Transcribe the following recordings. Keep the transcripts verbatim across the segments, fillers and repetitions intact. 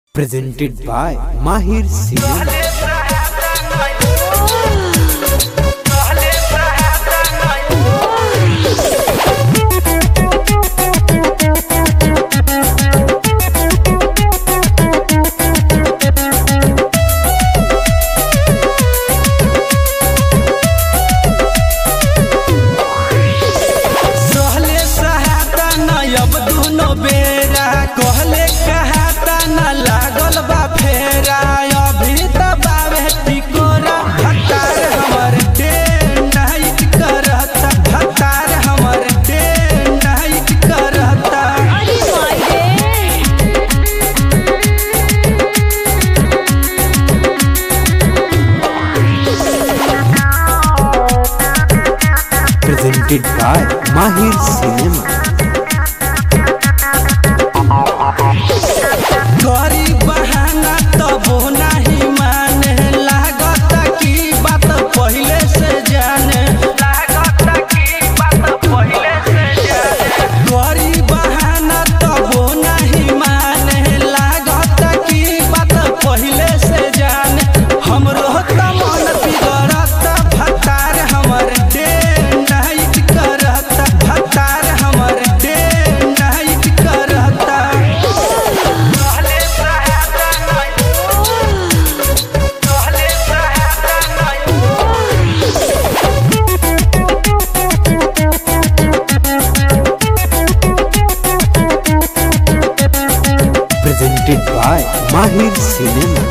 Presented by Mahir Cinema. कहले कहता न लागल बा फेरा अभी दबावे टिकोरा भतार हमर डे नाइट करता भतार हमर डे नाइट करता अरे Presented by Mahir Cinema. गरी बहाना तबो नहीं माने लागता की बात पहले से जाने लागता की बात पहले से जाने गरी बहाना तबो नहीं माने लागता की बात पहले से जाने हमरो त मन बिगड़ता भतार हमर डे नाइट करता भतार हमर डे नाइट करता Presented by Mahir Cinema.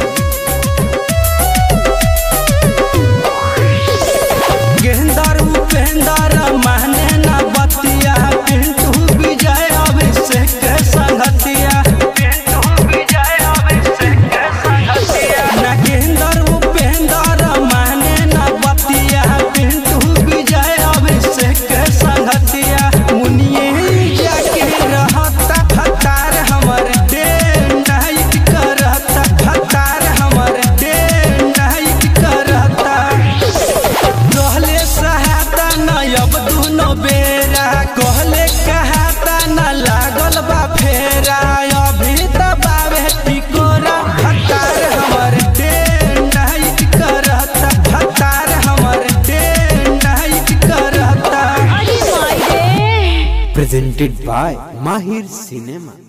गेंदर उपेंदर माने न बतिया पिंटू विजय अभिषेक के संगतिया पिंटू विजय अभिषेक के संगतिया न गेंदर उपेंदर माने न बतिया पिंटू विजय अभिषेक के संगतिया मुनिए जाके रहता भतार हमर डे नाइट करता भतार हमर डे नाइट करता कहले सहाता न अब दुनो बेरा कहले कहता न लागल बा फेरा अभी दबावे टिकोरा भतार हमर डे नाइट करता भतार हमर डे नाइट करता माय रे Presented by Mahir Cinema.